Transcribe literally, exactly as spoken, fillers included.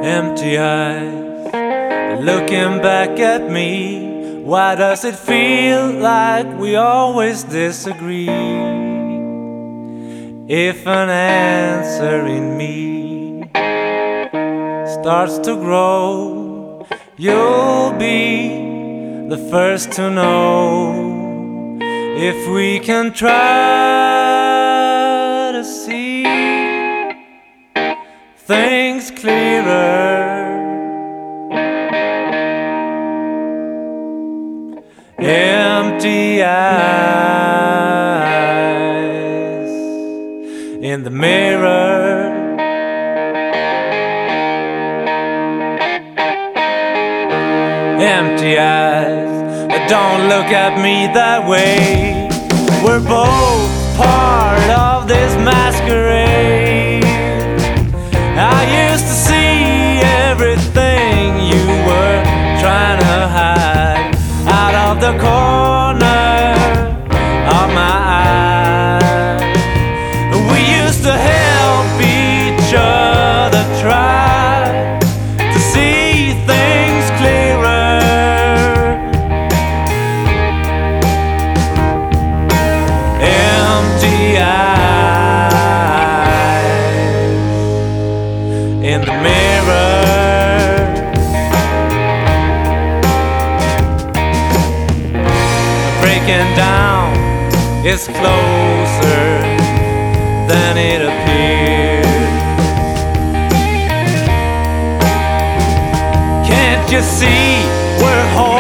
Empty eyes looking back at me. Why does it feel like we always disagree? If an answer in me starts to grow, you'll be the first to know. If we can try to see things clearer, empty eyes in the mirror, empty eyes, don't look at me that way. We're both part of this masquerade. I used to see everything you were trying to hide out of the corner of my eye. We used to help each other try to see things clearer. Empty eyes in the mirror, breaking down is closer than it appears. Can't you see we're holding